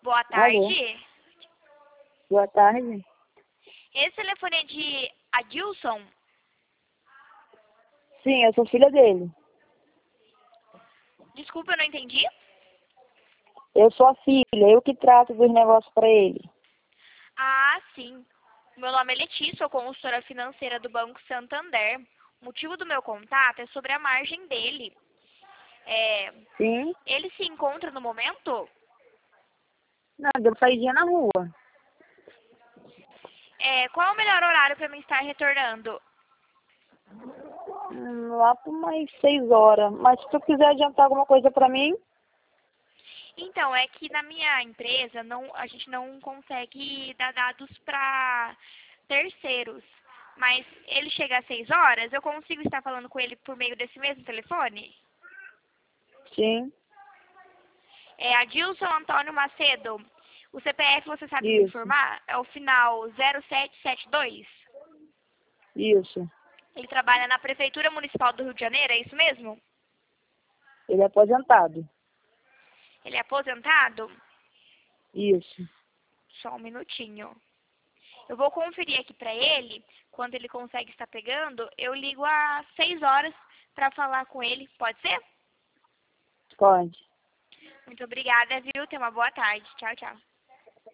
Boa Alô, tarde. boa tarde. Esse telefone é de Adilson? Sim, eu sou filha dele. Desculpa, eu não entendi. Eu sou a filha, eu que trato dos negócios para ele. Ah, sim. Meu nome é Letícia, sou consultora financeira do Banco Santander. O motivo do meu contato é sobre a margem dele. É, Sim? ele se encontra no momento? Nada, eu saidinha na rua. Qual é o melhor horário para mim estar retornando? Lá por umas 6 horas. Mas se tu quiser adiantar alguma coisa para mim, Então, é que na minha empresa a gente não consegue dar dados para terceiros. Mas ele chega às 6 horas, eu consigo estar falando com ele por meio desse mesmo telefone? sim, É Adilson Antônio Macedo. O CPF você sabe me isso, informar? É o final 0772. isso. Ele trabalha na Prefeitura Municipal do Rio de Janeiro, é isso mesmo? Ele é aposentado. Ele é aposentado? Isso. Só um minutinho. Eu vou conferir aqui pra ele, quando ele consegue estar pegando, eu ligo às 6 horas pra falar com ele, pode ser? Pode. Muito obrigada, viu? Tenha uma boa tarde. Tchau, tchau.